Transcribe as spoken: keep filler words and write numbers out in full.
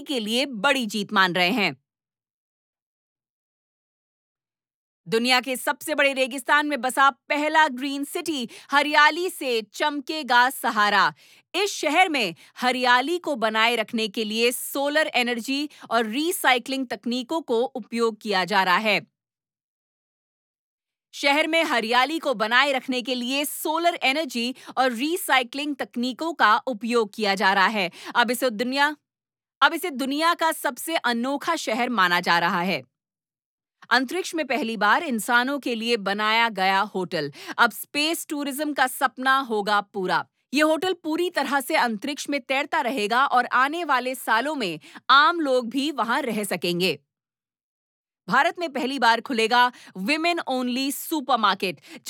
के लिए बड़ी जीत मान रहे हैं। दुनिया के सबसे बड़े रेगिस्तान में बसा पहला ग्रीन सिटी हरियाली से चमकेगा सहारा। इस शहर में हरियाली को बनाए रखने के लिए सोलर एनर्जी और रीसाइक्लिंग तकनीकों को उपयोग किया जा रहा है। शहर में हरियाली को बनाए रखने के लिए सोलर एनर्जी और रीसाइक्लिंग तकनीकों का उपयोग किया जा रहा है। अब इसे दुनिया अब इसे दुनिया का सबसे अनोखा शहर माना जा रहा है। अंतरिक्ष में पहली बार इंसानों के लिए बनाया गया होटल अब स्पेस टूरिज्म का सपना होगा पूरा। ये होटल पूरी तरह से अंतरिक्ष में तैरता रहेगा और आने वाले सालों में आम लोग भी वहां रह सकेंगे। भारत में पहली बार खुलेगा विमेन ओनली सुपरमार्केट,